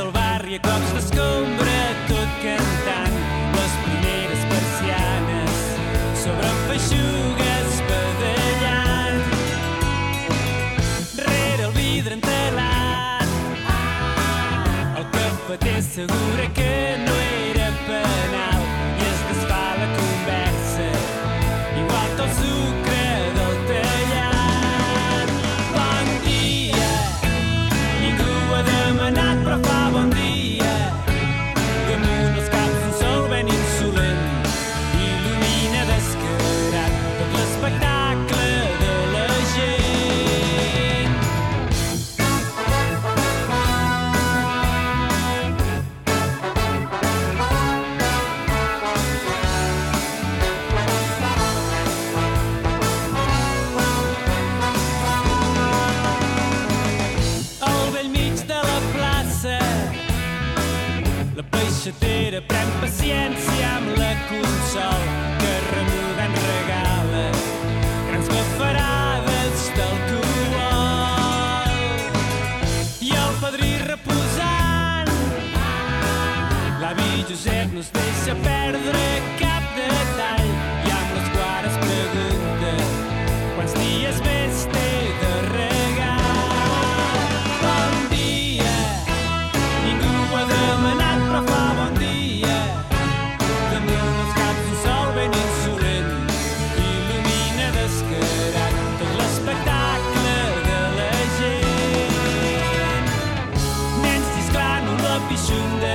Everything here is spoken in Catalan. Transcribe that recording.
del barri a cops d'escombra, tot cantant les primeres persianes sobre feixugues badallant. Rere el vidre entelat, el cafeter assegura que no era penal i es desfà la conversa, igual que el sucre del tallat. Bon dia, ningú ha demanat però fa bon dia. Damunt els caps un sol ben insolent il·lumina descarat tot l'espectacle de la gent. Al bell mig de la plaça, la peixatera pren paciència amb la Consol, que remugant regala grans bafarades d'alcohol. I el padrí reposant, l'avi Josep no es deixa perdre cap detall i amb les quars pregunta quants dies més té de regal. Bon dia, ningú ho ha demanat però fa bon dia. Damunt els caps un sol ben insolent il·lumina descarat tot l'espectacle de la gent. Nens xisclant la pixunda